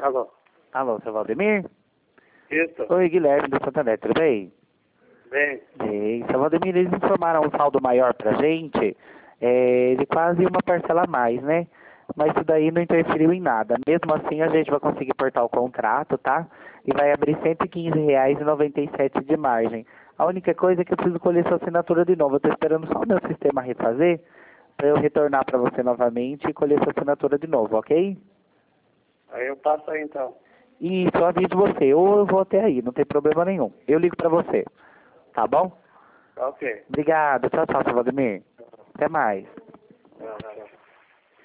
Alô? Alô, seu Valdemir? Isso. Oi, Guilherme do Santander, tudo bem? Bem. Bem, seu Valdemir, eles informaram um saldo maior pra gente, de quase uma parcela a mais, né? Mas isso daí não interferiu em nada. Mesmo assim, a gente vai conseguir portar o contrato, tá? E vai abrir R$ 115,97 de margem. A única coisa é que eu preciso colher sua assinatura de novo. Eu tô esperando só o meu sistema refazer para eu retornar para você novamente e colher sua assinatura de novo, ok? Aí eu passo aí então. E só aviso você, ou eu vou até aí, não tem problema nenhum. Eu ligo para você, tá bom? Ok. Obrigado, tchau, tchau, seu Valdemir. Até mais.